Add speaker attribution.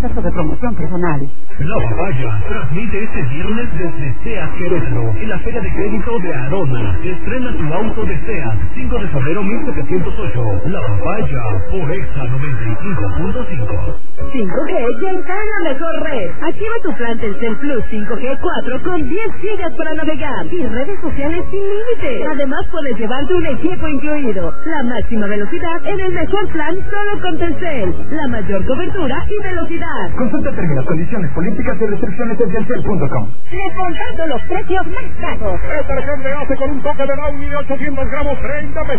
Speaker 1: ofertas de promoción personales.
Speaker 2: La Papaya transmite este viernes desde SEAT Querétaro, en la Feria de Crédito de Arona. Estrena tu auto de SEAT, 5 de febrero 1708. La Papaya, por Exa 95.5.
Speaker 3: 5G ya está en la mejor red. Activa tu plan Telcel Plus 5G 4 con 10 gigas para navegar y redes sociales sin límite. Además puedes llevarte un equipo incluido. La máxima velocidad en el mejor plan solo con Telcel. La mayor cobertura y velocidad.
Speaker 4: Consulta términos, condiciones, políticas y restricciones en telcel.com.
Speaker 3: Descontando los precios más bajos.
Speaker 5: Detergente hace con un toque de Downy de 800 gramos, 30 pesos.